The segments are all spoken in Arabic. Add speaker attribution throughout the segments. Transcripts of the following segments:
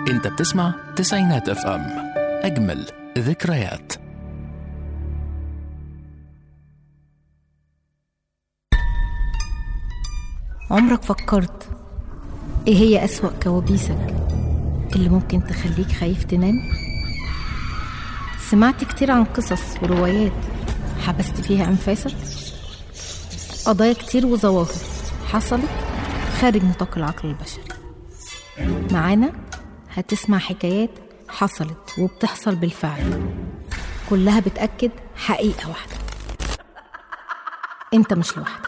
Speaker 1: انت بتسمع تسعينات اف ام، اجمل ذكريات.
Speaker 2: عمرك فكرت ايه هي أسوأ كوابيسك اللي ممكن تخليك خايف تنام؟ سمعت كتير عن قصص وروايات حبست فيها أنفاسك، قضايا كتير وظواهر حصلت خارج نطاق العقل البشري. معانا هتسمع حكايات حصلت وبتحصل بالفعل، كلها بتأكد حقيقة واحدة: انت مش لوحدك.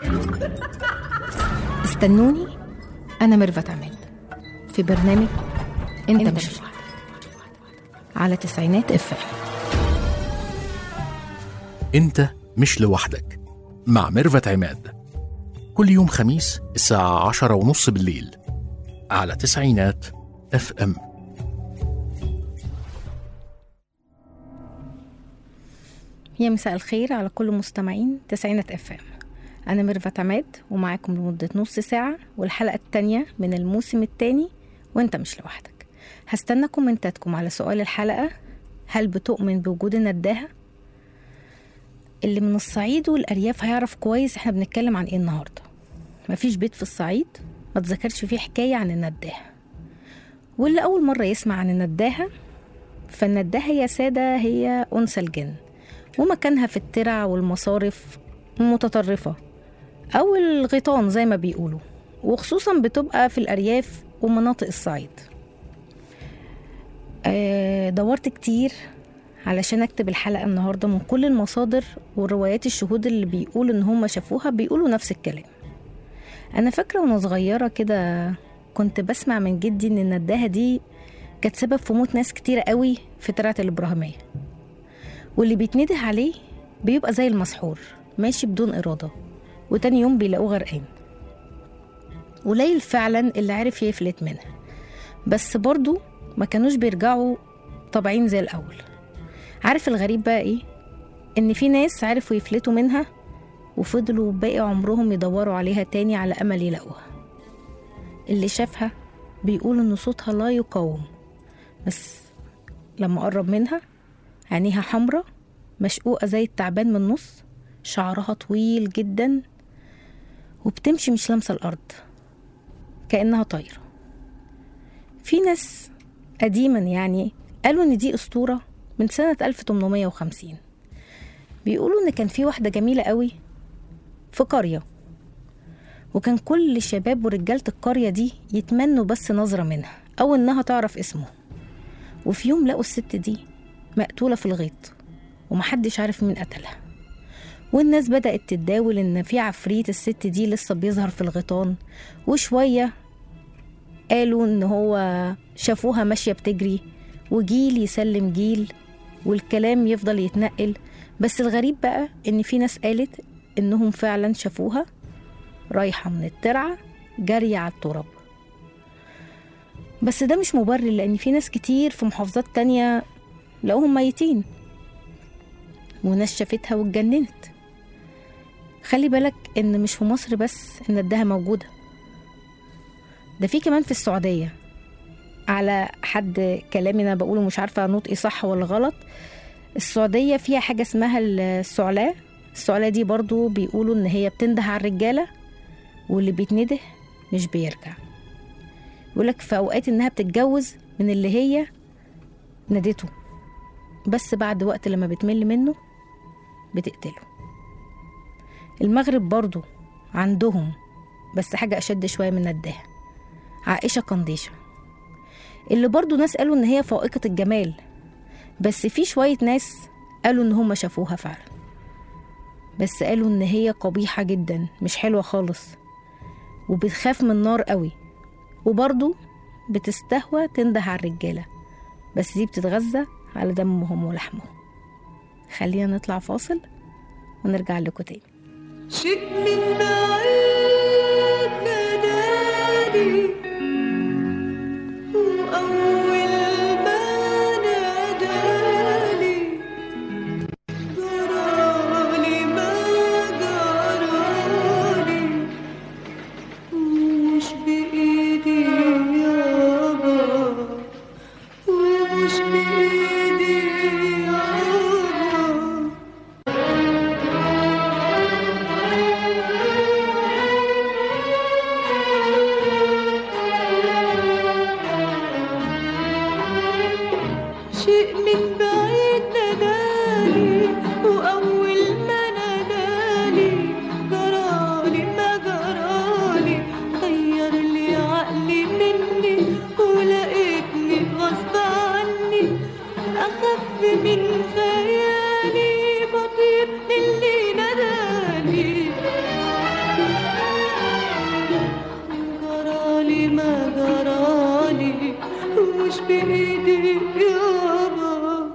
Speaker 2: استنوني، أنا ميرفت عماد في برنامج انت مش لوحدك على تسعينات اف ام.
Speaker 1: انت مش لوحدك مع ميرفت عماد، كل يوم خميس الساعة 10:30 بالليل على تسعينات اف ام.
Speaker 2: يا مساء الخير على كل مستمعين تسعينات اف ام. أنا ميرفت عماد ومعاكم لمدة نص ساعة، والحلقة التانية من الموسم التاني وانت مش لوحدك. هستنى كومنتاتكم على سؤال الحلقة: هل بتؤمن بوجود النداهة؟ اللي من الصعيد والأرياف هيعرف كويس احنا بنتكلم عن ايه النهاردة. مفيش بيت في الصعيد ما تذكرش فيه حكاية عن النداهة، واللي أول مرة يسمع عن النداهة فالنداهة يا سادة هي أنثى الجن، ومكانها في الترع والمصارف المتطرفة أو الغيطان زي ما بيقولوا، وخصوصا بتبقى في الأرياف ومناطق الصعيد. دورت كتير علشان أكتب الحلقة النهاردة من كل المصادر وروايات الشهود اللي بيقولوا إن هم شافوها بيقولوا نفس الكلام. أنا فاكرة وأنا صغيرة كده كنت بسمع من جدي إن النداهة دي كانت سبب في موت ناس كتيرة قوي في ترعة الإبراهيمية، واللي بيتنده عليه بيبقى زي المسحور ماشي بدون إرادة، وتاني يوم بيلاقوه غرقان. قليل فعلا اللي عرف يفلت منها، بس برضو ما كانوش بيرجعوا طبعين زي الأول. عارف الغريب بقى إيه؟ إن في ناس عرفوا يفلتوا منها وفضلوا باقي عمرهم يدوروا عليها تاني على أمل يلاقوها. اللي شافها بيقول إن صوتها لا يقاوم، بس لما قرب منها عينيها حمرة مشقوقة زي التعبان من النص، شعرها طويل جدا، وبتمشي مش لامسة الأرض كأنها طايرة. في ناس قديما يعني قالوا إن دي أسطورة من سنة 1850. بيقولوا إن كان في واحدة جميلة قوي في قرية، وكان كل شباب ورجالة القرية دي يتمنوا بس نظرة منها أو إنها تعرف اسمه. وفي يوم لقوا الست دي مقتولة في الغيط ومحدش عارف مين قتلها، والناس بدأت تتداول إن في عفريت الست دي لسه بيظهر في الغيطان، وشوية قالوا إن هو شافوها ماشية بتجري، وجيل يسلم جيل والكلام يفضل يتنقل. بس الغريب بقى إن في ناس قالت إنهم فعلا شافوها رايحة من الترعة جارية على التراب. بس ده مش مبرر، لأن في ناس كتير في محافظات تانية لقوهم ميتين، وناس شافتها واتجننت. خلي بالك إن مش في مصر بس إن النداهة موجودة، ده في كمان في السعودية. على حد كلامي أنا بقوله، مش عارفة نطقي صح ولا غلط. السعودية فيها حاجة اسمها السعلاء. السعلاء دي برضو بيقولوا إن هي بتنده على الرجالة، واللي بيتنده مش بيرجع. يقولك في أوقات إنها بتتجوز من اللي هي ندته، بس بعد وقت لما بتمل منه بتقتله. المغرب برضو عندهم بس حاجة أشد شوية من النداهة، عائشة قنديشة، اللي برضو ناس قالوا إن هي فائقة الجمال، بس في شوية ناس قالوا إن هم شافوها فعلا، بس قالوا إن هي قبيحة جدا مش حلوة خالص، وبتخاف من النار قوي، وبرضو بتستهوى تنده على الرجالة، بس دي بتتغذى على دمهم ولحمهم. خلينا نطلع فاصل ونرجع لكم تاني.
Speaker 3: شيء من بعيد ناداني، وأول ما ناداني جرالي ما جرالي، ومش بإيدي يابا بإيدي يابا.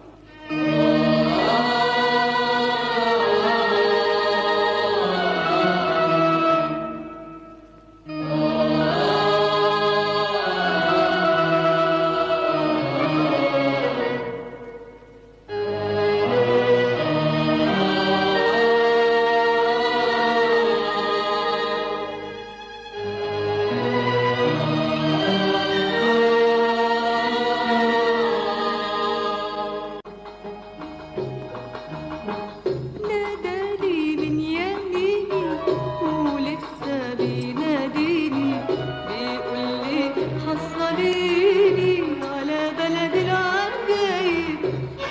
Speaker 3: ناداني من يميني ولسه بيناديني، بيقول لي حصليني على بلد العجايب.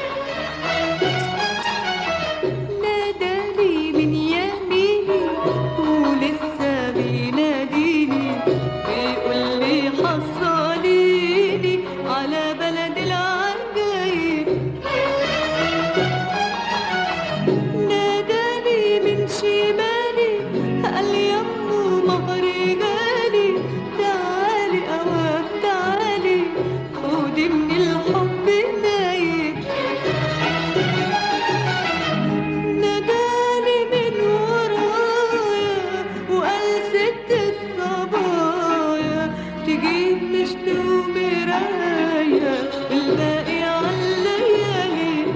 Speaker 3: ناداني من يميني ولسه بيناديني، بيقول لي حصليني على بلد العجايب. ناداني من شمالي قال يمو مهري جالي، تعالي أوام تعالي خدي من الحب نايب. ناداني من ورايا وقال ست الصبايا تجيب مشط ومرايا الباقي عالليالي.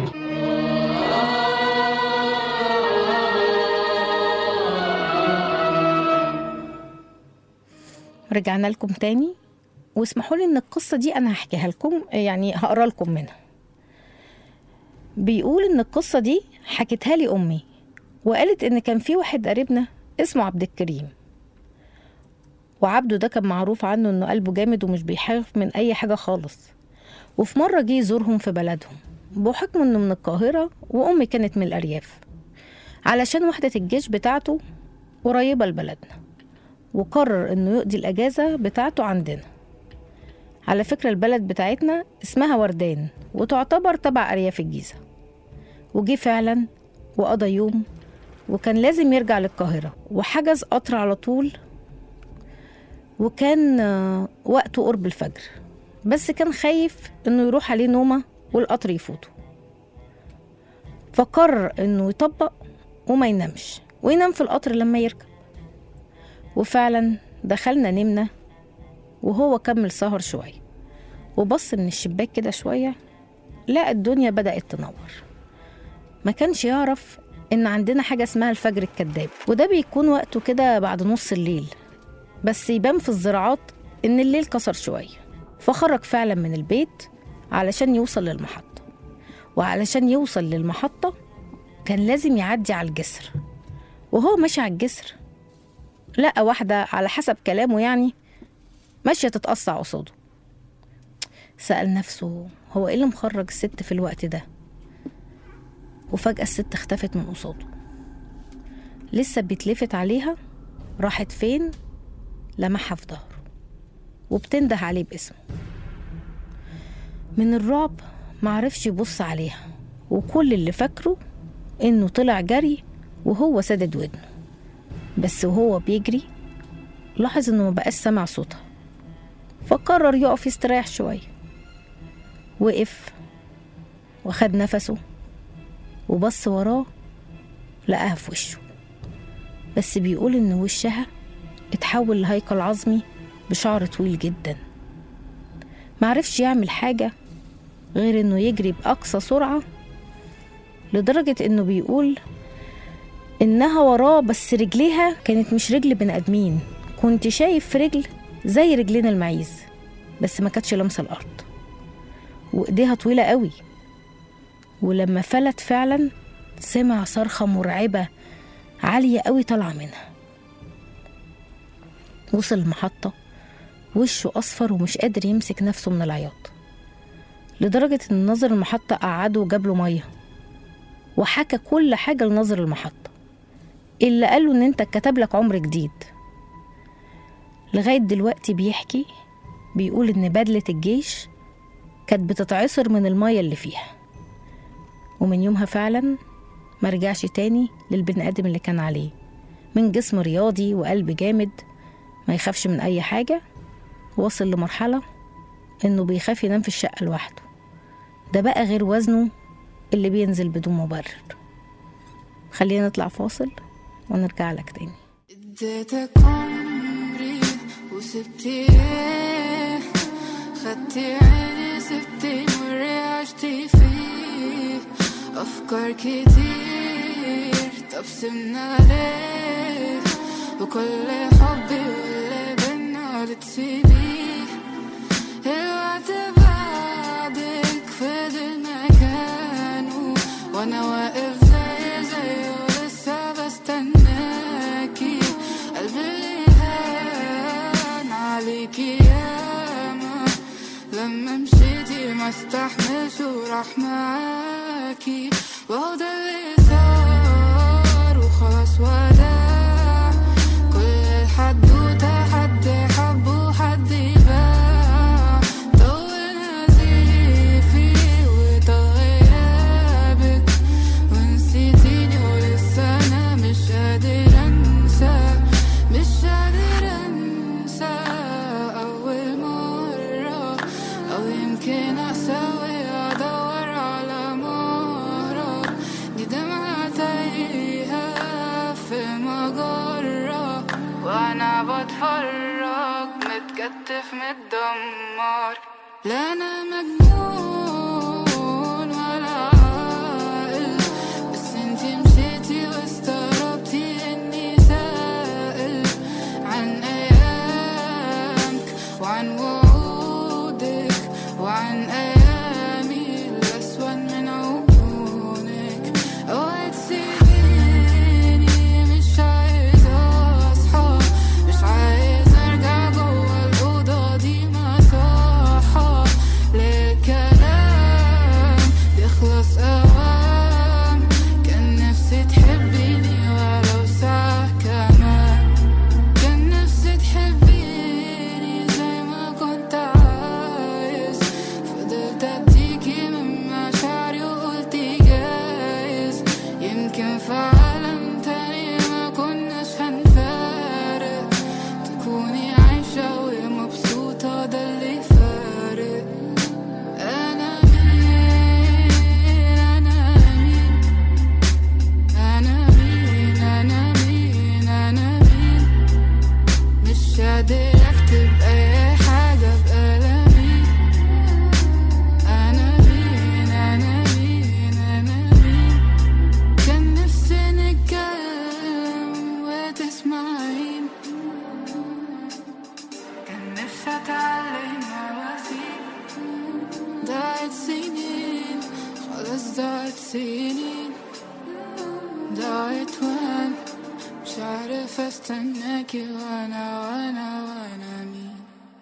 Speaker 2: رجعنا لكم تاني، واسمحوا لي ان القصة دي انا هحكيها لكم، يعني هقرا لكم منها. بيقول ان القصة دي حكتها لي امي، وقالت ان كان في واحد قريبنا اسمه عبد الكريم، وعبده ده كان معروف عنه انه قلبه جامد ومش بيخاف من اي حاجة خالص. وفي مرة جه يزورهم في بلدهم بحكم انه من القاهرة وامي كانت من الارياف، علشان وحدة الجيش بتاعته قريبة لبلدنا، وقرر انه يقضي الاجازة بتاعته عندنا. على فكرة البلد بتاعتنا اسمها وردان، وتعتبر تبع ارياف الجيزة. وجي فعلا وقضى يوم، وكان لازم يرجع للقاهرة، وحجز قطر على طول، وكان وقته قرب الفجر، بس كان خايف انه يروح عليه نومة والقطر يفوته، فقرر انه يطبق وما ينامش، وينام في القطر لما يركب. وفعلا دخلنا نمنا، وهو كمل سهر شوية، وبص من الشباك كده شوية لقى الدنيا بدأت تنور. ما كانش يعرف إن عندنا حاجة اسمها الفجر الكذاب، وده بيكون وقته كده بعد نص الليل، بس يبان في الزراعات إن الليل كسر شوية. فخرج فعلا من البيت علشان يوصل للمحطة، وعلشان يوصل للمحطة كان لازم يعدي على الجسر. وهو ماشي على الجسر لقى واحدة على حسب كلامه يعني ماشية تتقصع قصاده. سأل نفسه هو إيه اللي مخرج الست في الوقت ده؟ وفجأة الست اختفت من قصاده، لسه بيتلفت عليها راحت فين؟ لمحها في ظهره وبتنده عليه باسمه. من الرعب معرفش يبص عليها، وكل اللي فاكره إنه طلع جري وهو سدد ودنه، بس وهو بيجري لاحظ إنه مبقاش سمع صوتها، فقرر يقف يستريح شوية. وقف وخد نفسه وبص وراه لقاها في وشه، بس بيقول إن وشها اتحول لهيكل عظمي بشعر طويل جدا. معرفش يعمل حاجة غير إنه يجري بأقصى سرعة، لدرجة إنه بيقول إنها وراه بس رجليها كانت مش رجل بني آدمين، كنت شايف رجل زي رجلين المعيز بس ما كانتش لمسة الأرض، وإيديها طويلة قوي. ولما فلت فعلا سمع صرخة مرعبة عالية قوي طالعة منها. وصل المحطة وشه أصفر ومش قادر يمسك نفسه من العياط، لدرجة إن ناظر المحطة قعده وجاب له مية، وحكى كل حاجة لناظر المحطة، اللي قاله إن أنت كتب لك عمر جديد. لغاية دلوقتي بيحكي، بيقول إن بدلة الجيش كانت بتتعصر من المية اللي فيها، ومن يومها فعلا مرجعش تاني للبني آدم اللي كان عليه، من جسم رياضي وقلب جامد ما يخافش من أي حاجة. وصل لمرحلة إنه بيخاف ينام في الشقة لوحده، ده بقى غير وزنه اللي بينزل بدون مبرر. خلينا نطلع فاصل ونرجع لك تاني.
Speaker 4: اديتك عمري وسبتي ايه، خدتي عيني سبتي مري عشتي فيه، افكار كتير طب سيبنا ليه، وكل حبي واللي بينا لتسيبيه، الوقت بعدك فضل مكانه وانا واقف زي ولسه بستناكي، قلبي اللي هان عليكي ياما لما مشيتي ما استحملش وراح معاكي، وهو ده اللي صار وخلاص وداع، كل الحدوتة حد حب وحد باع، طول نزيفي وطال غيابك ونسيتيني ولسه أنا مش قادر أنسى، مش قادر أنسى أول مرة، أو يمكن أسوي أدور على مرة، دي دمعة تايهة في مجرة وأنا بتفرج متكتف متدمر، لا أنا مجنون ولا عاقل، بس انتي مشيتي واستغربتي إني سائل عن أيامك وعن وعودك وعن أيامي الأسود من عيونك، اوعي تسيبيني مش عايز أصحى، مش عايز أرجع جوا الأوضة دي مصحة، للكلام بيخلص أوام، كان نفسي تحبيني ولو ساعة كمان، كان نفسي تحبيني زي ما كنت عايز، فضلت أديكي من مشاعري وقلتي جايز، يمكن في عالم تاني ما كناش هنفارق، تكوني عايشة ومبسوطة ده اللي فارق، أنا مين أنا مين أنا مين أنا مين أنا مين، مش قادر أكتب أي حاجة بقلمي، أنا مين أنا مين أنا مين، كان نفسي نتكلم وتسمعين، كان نفسي أتعلم مواسيق، ضاعت سنين خلاص ضاعت سنين، ضاعت وأنا مش عارف استناكي وانا مين.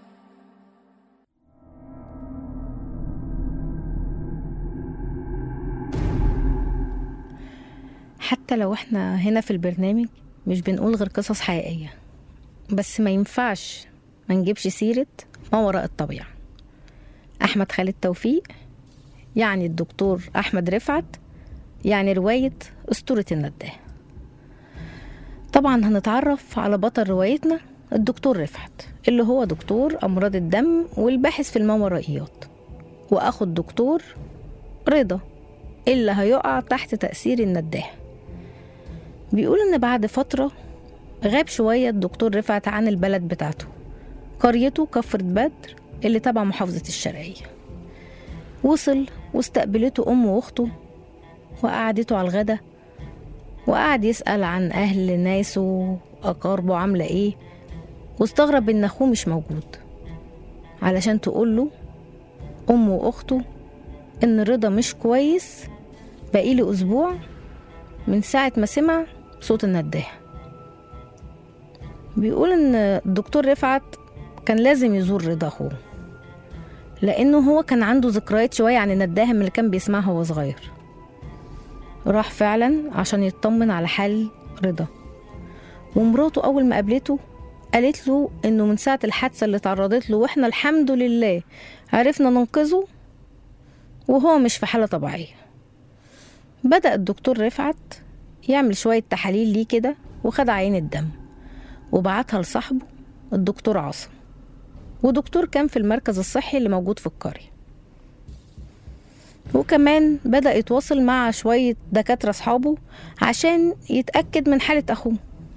Speaker 2: حتى لو احنا هنا في البرنامج مش بنقول غير قصص حقيقية، بس ما ينفعش ما نجيبش سيرة ما وراء الطبيعة. أحمد خالد توفيق يعني الدكتور أحمد رفعت، يعني رواية أسطورة النداه. طبعا هنتعرف على بطل روايتنا الدكتور رفعت، اللي هو دكتور أمراض الدم والباحث في الماورائيات، وأخو الدكتور رضا اللي هيقع تحت تأثير النداه. بيقول إن بعد فترة غاب شوية الدكتور رفعت عن البلد بتاعته، قريته كفر بدر اللي تبع محافظة الشرقية. وصل واستقبلته أمه وأخته وقعدته على الغدا، وقعد يسأل عن أهل ناسه وأقاربه عاملة إيه، واستغرب إن أخوه مش موجود علشان تقوله أمه وأخته إن رضا مش كويس بقيله أسبوع من ساعة ما سمع صوت النداه. بيقول إن الدكتور رفعت كان لازم يزور رضا أخوه، لأنه هو كان عنده ذكريات شوية عن النداه اللي كان بيسمعها وهو صغير. راح فعلا عشان يطمن على حال رضا، ومراته أول ما قابلته قالت له إنه من ساعة الحادثة اللي تعرضت له وإحنا الحمد لله عرفنا ننقذه وهو مش في حالة طبيعية. بدأ الدكتور رفعت يعمل شوية تحاليل ليه كده، وخد عين الدم وبعتها لصاحبه الدكتور عاصم. ودكتور كان في المركز الصحي اللي موجود في القرية. وكمان بدأ يتواصل مع شوية دكاترة أصحابه عشان يتأكد من حالة أخوه.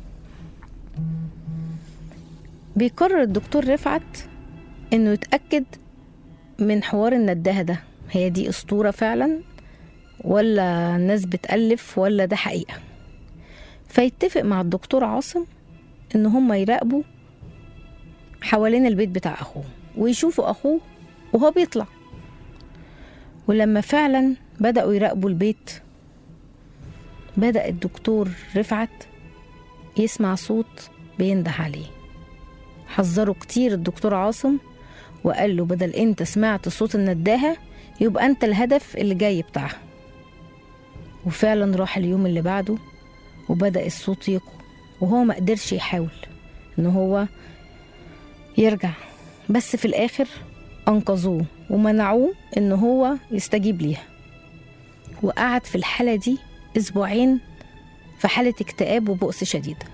Speaker 2: بيقرر الدكتور رفعت إنه يتأكد من حوار النداهة ده، هي دي أسطورة فعلا ولا الناس بتألف ولا ده حقيقة. فيتفق مع الدكتور عاصم إن هم يراقبوا حوالين البيت بتاع أخوه ويشوفوا أخوه وهو بيطلع. ولما فعلا بدأوا يراقبوا البيت، بدأ الدكتور رفعت يسمع صوت بينده عليه. حذره كتير الدكتور عاصم وقال له بدل انت سمعت صوت النداهة يبقى انت الهدف اللي جاي بتاعها. وفعلا راح اليوم اللي بعده وبدأ الصوت يقوى، وهو ما قدرش يحاول ان هو يرجع، بس في الاخر انقذوه ومنعوه ان هو يستجيب ليها. وقعد في الحالة دي اسبوعين في حالة اكتئاب وبؤس شديد.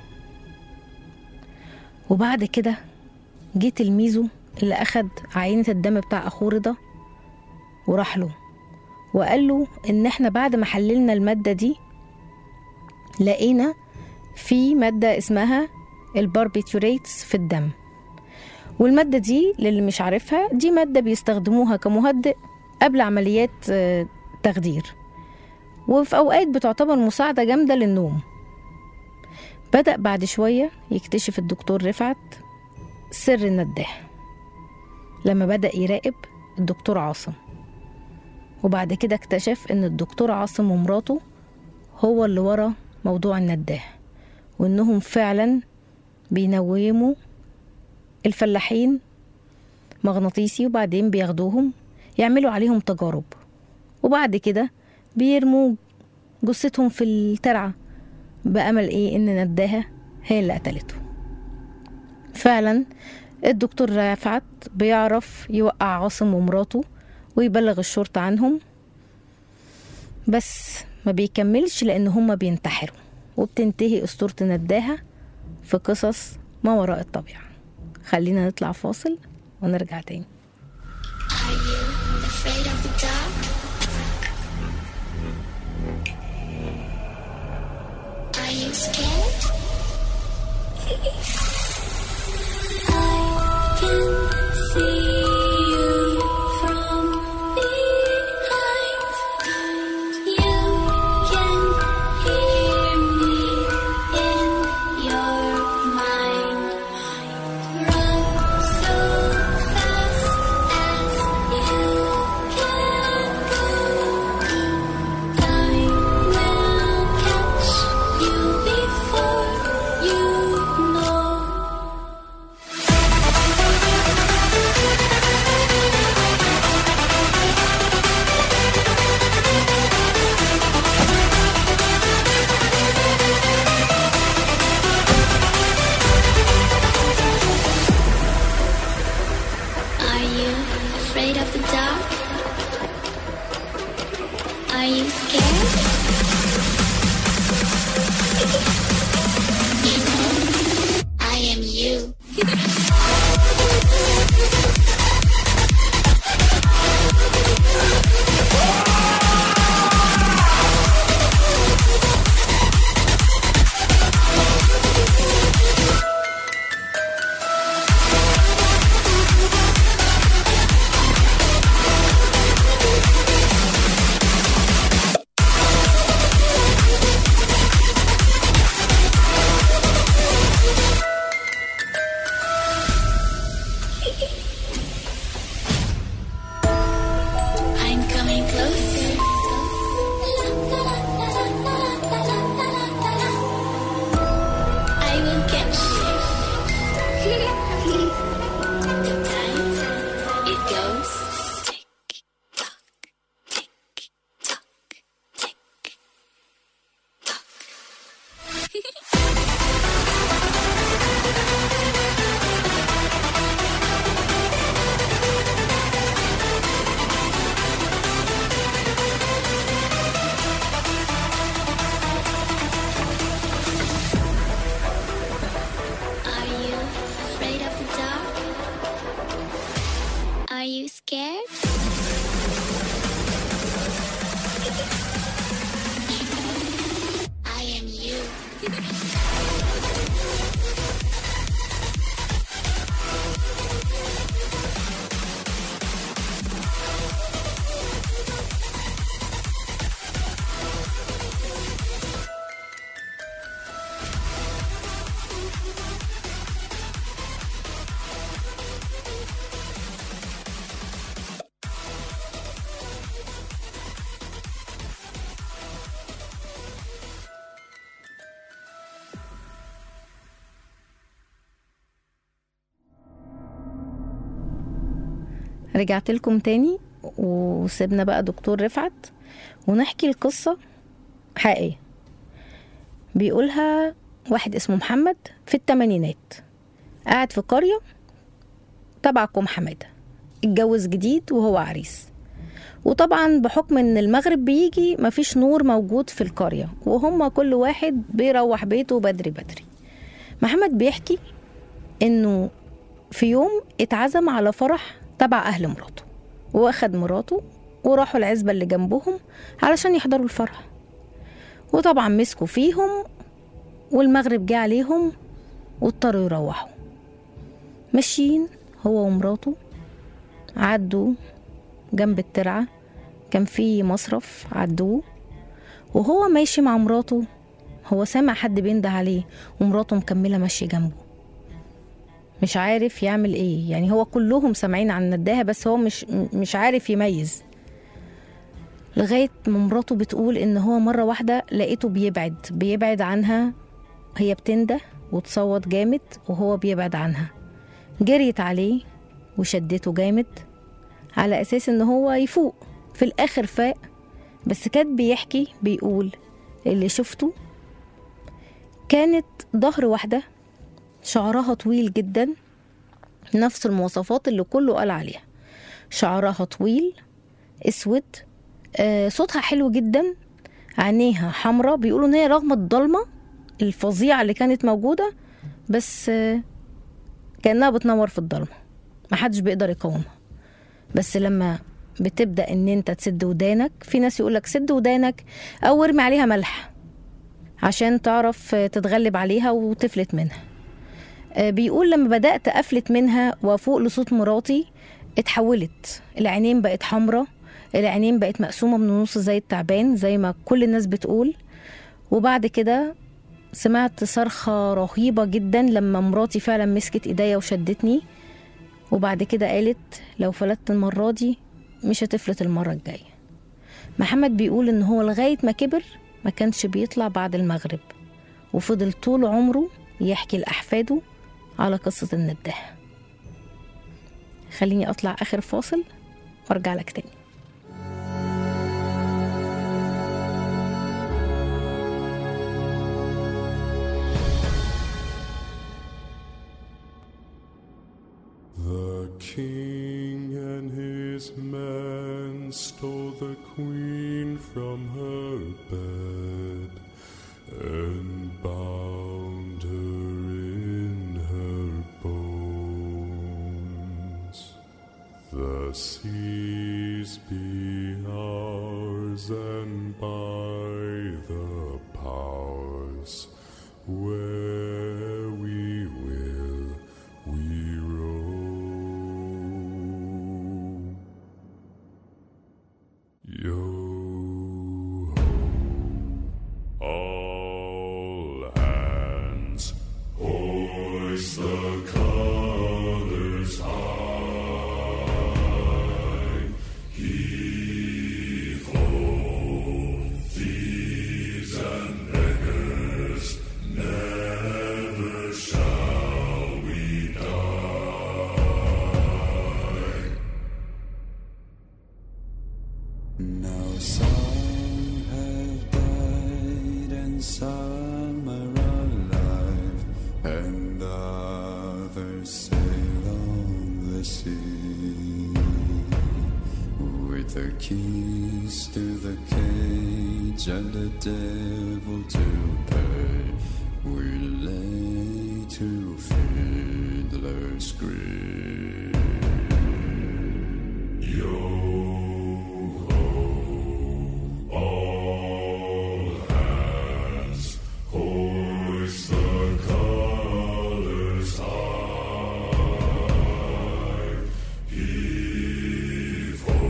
Speaker 2: وبعد كده جه تلميذه اللي أخد عينة الدم بتاع أخوه رضا وراح له وقال له إن إحنا بعد ما حللنا المادة دي لقينا في مادة اسمها الباربيتوريتس في الدم. والمادة دي للي مش عارفها دي مادة بيستخدموها كمهدئ قبل عمليات تخدير، وفي أوقات بتعتبر مساعدة جامدة للنوم. بدأ بعد شوية يكتشف الدكتور رفعت سر النداهة لما بدأ يراقب الدكتور عاصم. وبعد كده اكتشف ان الدكتور عاصم ومراته هو اللي ورا موضوع النداهة، وانهم فعلا بينوموا الفلاحين مغناطيسي وبعدين بياخدوهم يعملوا عليهم تجارب، وبعد كده بيرموا جثتهم في الترعة بأمل ايه ان نداهة هي اللي قتلته. فعلا الدكتور رفعت بيعرف يوقع عاصم ومراته ويبلغ الشرطة عنهم، بس ما بيكملش لأن هما بينتحروا، وبتنتهي أسطورة نداهة في قصص ما وراء الطبيعة. خلينا نطلع فاصل ونرجع تاني. رجعت لكم تاني وسيبنا بقى دكتور رفعت ونحكي القصة حقيقية بيقولها واحد اسمه محمد في الثمانينات، قاعد في قرية تبعكم حمادة، اتجوز جديد وهو عريس، وطبعا بحكم ان المغرب بيجي مفيش نور موجود في القرية وهم كل واحد بيروح بيته بدري بدري. محمد بيحكي انه في يوم اتعزم على فرح تبع اهل مراته، واخد مراته وراحوا العزبة اللي جنبهم علشان يحضروا الفرح، وطبعا مسكوا فيهم والمغرب جه عليهم واضطروا يروحوا. ماشيين هو ومراته، عدوا جنب الترعة كان في مصرف، عدوه وهو ماشي مع مراته هو سامع حد بينده عليه ومراته مكملة ماشية جنبه، مش عارف يعمل ايه. يعني هو كلهم سامعين عن نداها بس هو مش عارف يميز، لغاية ما مراته بتقول ان هو مرة واحدة لقيته بيبعد عنها، هي بتنده وتصوت جامد وهو بيبعد عنها، جريت عليه وشدته جامد على اساس ان هو يفوق. في الاخر فاق، بس كان بيحكي بيقول اللي شفته كانت ظهر واحدة شعرها طويل جدا، نفس المواصفات اللي كله قال عليها، شعرها طويل اسود، صوتها حلو جدا، عينيها حمراء، بيقولوا ان هي رغم الضلمة الفظيعة اللي كانت موجودة بس كأنها بتنور في الضلمة، محدش بيقدر يقاومها. بس لما بتبدأ ان انت تسد ودانك، في ناس يقولك سد ودانك او ارمي عليها ملح عشان تعرف تتغلب عليها وتفلت منها. بيقول لما بدأت أفلت منها وفوق لصوت مراتي اتحولت، العينين بقت حمرة، العينين بقت مقسومة من النص زي التعبان زي ما كل الناس بتقول. وبعد كده سمعت صرخة رهيبة جدا لما مراتي فعلا مسكت ايديا وشدتني، وبعد كده قالت لو فلتت المرة دي مش هتفلت المرة الجاية. محمد بيقول ان هو لغاية ما كبر ما كانش بيطلع بعد المغرب، وفضل طول عمره يحكي لأحفاده على قصة النداهة. خليني أطلع آخر فاصل وارجع لك تاني.
Speaker 5: The king and his men stole the queen from her bed and bound her in her bones. The seas be ours and by the powers where we will we roam. Yo-ho, all hands, hoist the colors high. Heave-ho, thieves and beggars, never shall we die. Now some have died and some are alive, and others sail on the sea. With the keys to the cage and the devil to pay, we lay to fiddler's grave. Yo-ho, all hands, hoist the colors high. Heave-ho,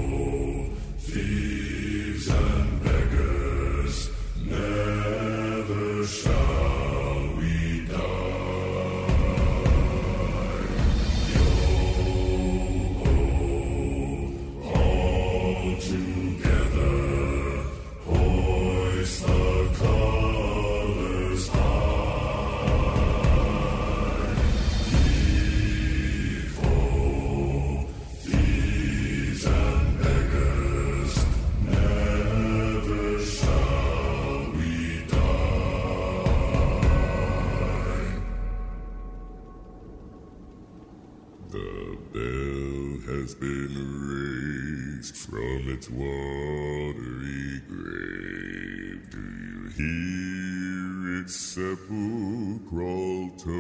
Speaker 5: thieves and beggars, never shall we die. Yo-ho, The bell has been raised from its watery grave. Do you hear its sepulchral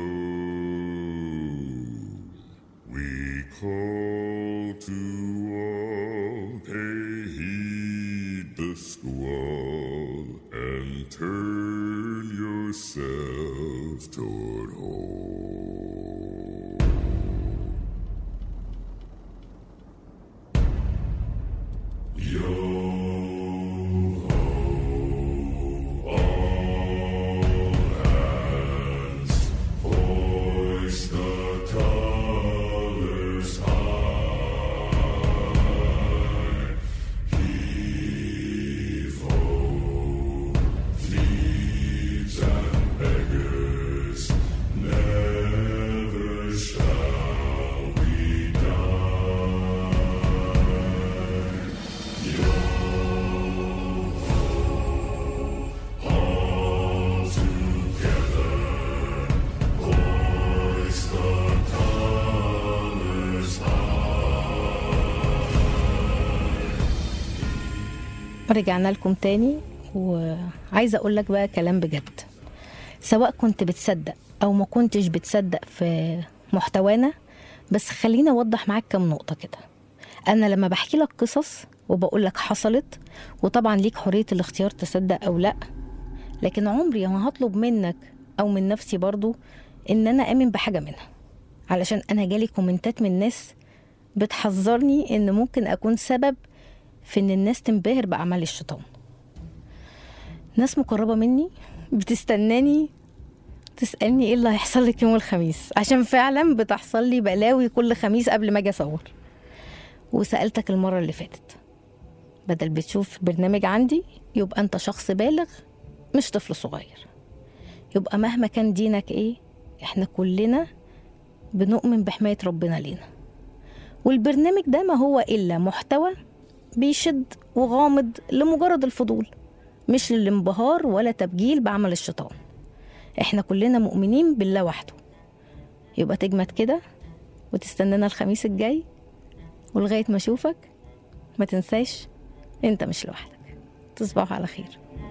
Speaker 5: tone? We call to all, pay heed the squall, and turn yourself toward home. Yo-ho, all hands, hoist the colors high. Heave-ho, thieves and beggars, never shall we die. Yo-ho, all together, hoist the colors high.
Speaker 2: رجعنا لكم تاني، وعايزة أقول لك بقى كلام بجد. سواء كنت بتصدق أو ما كنتش بتصدق في محتوانا، بس خليني أوضح معاك كم نقطة كده. أنا لما بحكي لك قصص وبقول لك حصلت، وطبعا ليك حرية الاختيار تصدق أو لأ، لكن عمري ما هطلب منك أو من نفسي برضو إن أنا آمن بحاجة منها، علشان أنا جالي كومنتات من ناس بتحذرني إن ممكن أكون سبب في إن الناس تنبهر بأعمال الشيطان. ناس مقربة مني بتستناني تسألني إيه اللي هيحصل لك يوم الخميس، عشان فعلا بتحصل لي بلاوي كل خميس قبل ما أجي أصور. وسألتك المرة اللي فاتت، بدل بتشوف برنامج عندي يبقى أنت شخص بالغ مش طفل صغير. يبقى مهما كان دينك إيه، إحنا كلنا بنؤمن بحماية ربنا لينا، والبرنامج ده ما هو إلا محتوى بيشد وغامض لمجرد الفضول، مش للانبهار ولا تبجيل بعمل الشيطان. احنا كلنا مؤمنين بالله وحده. يبقى تجمد كده وتستنانا الخميس الجاي، ولغاية ما اشوفك ما تنساش انت مش لوحدك. تصبحوا على خير.